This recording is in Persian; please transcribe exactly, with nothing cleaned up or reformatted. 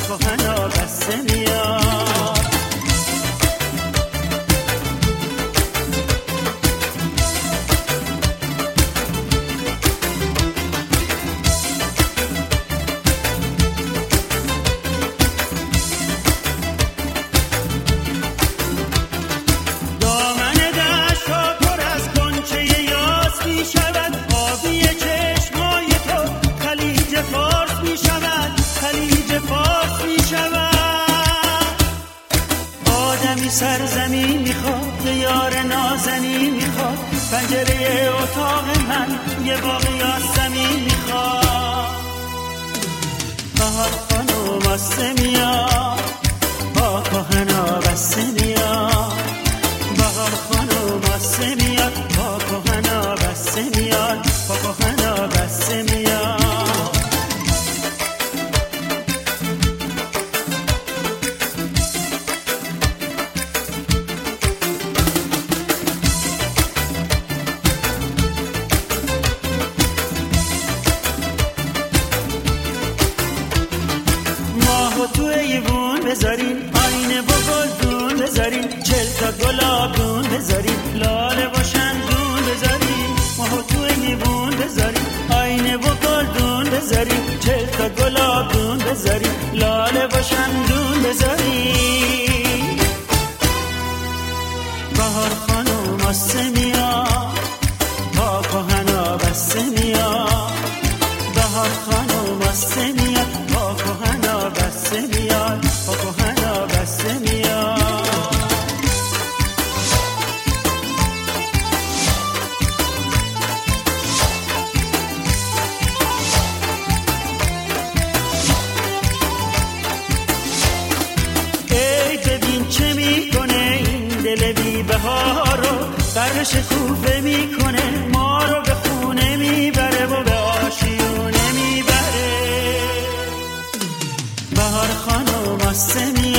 کهنا بسته میاد. سرزمین میخواد یار نازنین میخواد، پنجره اتاق من یه باغ یاسمین میخواد. بهار خانم بسته میاد، با کهنا بسته میاد. بهار خانم بسته میاد، با کهنا بسته میاد، با کهنا بسته میاد. تو ایوون بذارین، آینه با گلدون بذارین، چل تا گلابون بذارین، لاله با شندون بذارین. ماهو تو ایوون بذارین، آینه با گلدون بذارین، چل تا گلابون بذارین، لاله با شندون بذارین. بهار خانم بسته میاد، با کهنا بسته میاد. بهار خانم بسته میاد، با کهنا بسته میاد، با کهنا بسته میاد. ای ببین چه میکنه این دل بی بهارو، در شکوفه میکنه ما رو به خونه میبره و به آشیونه میبره. بهار خانم بسته میاد،